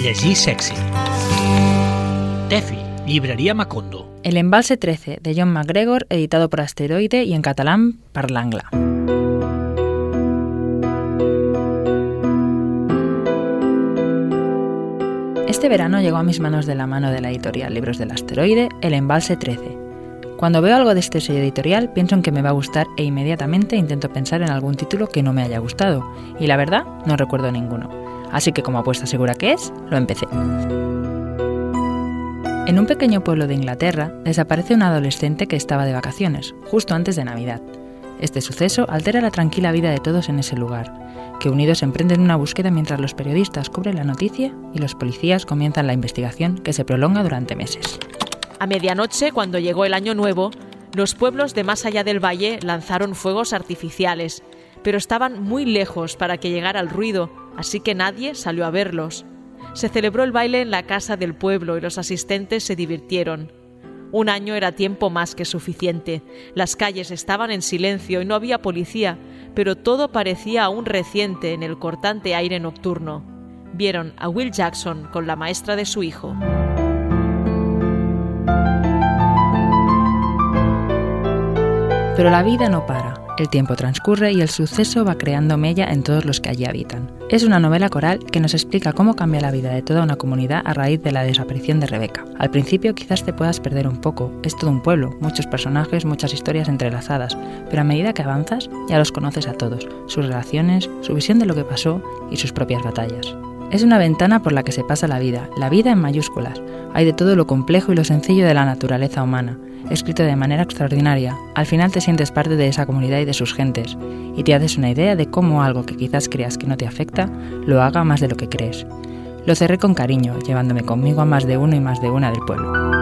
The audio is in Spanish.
Llegir sexy. Tefi, llibreria Macondo. El embalse 13, de John McGregor, editado por Asteroide y en catalán per l'Angla. Este verano llegó a mis manos de la mano de la editorial Libros del Asteroide, El embalse 13. Cuando veo algo de este sello editorial, pienso en que me va a gustar e inmediatamente intento pensar en algún título que no me haya gustado. Y la verdad, no recuerdo ninguno. Así que como apuesta segura que es, lo empecé. En un pequeño pueblo de Inglaterra, desaparece un adolescente que estaba de vacaciones, justo antes de Navidad. Este suceso altera la tranquila vida de todos en ese lugar, que unidos emprenden una búsqueda mientras los periodistas cubren la noticia y los policías comienzan la investigación que se prolonga durante meses. A medianoche, cuando llegó el Año Nuevo, los pueblos de más allá del valle lanzaron fuegos artificiales, pero estaban muy lejos para que llegara el ruido, así que nadie salió a verlos. Se celebró el baile en la casa del pueblo y los asistentes se divirtieron. Un año era tiempo más que suficiente. Las calles estaban en silencio y no había policía, pero todo parecía aún reciente en el cortante aire nocturno. Vieron a Will Jackson con la maestra de su hijo. Pero la vida no para. El tiempo transcurre y el suceso va creando mella en todos los que allí habitan. Es una novela coral que nos explica cómo cambia la vida de toda una comunidad a raíz de la desaparición de Rebecca. Al principio quizás te puedas perder un poco, es todo un pueblo, muchos personajes, muchas historias entrelazadas, pero a medida que avanzas ya los conoces a todos, sus relaciones, su visión de lo que pasó y sus propias batallas. Es una ventana por la que se pasa la vida en mayúsculas. Hay de todo lo complejo y lo sencillo de la naturaleza humana, escrito de manera extraordinaria. Al final te sientes parte de esa comunidad y de sus gentes, y te haces una idea de cómo algo que quizás creas que no te afecta, lo haga más de lo que crees. Lo cerré con cariño, llevándome conmigo a más de uno y más de una del pueblo.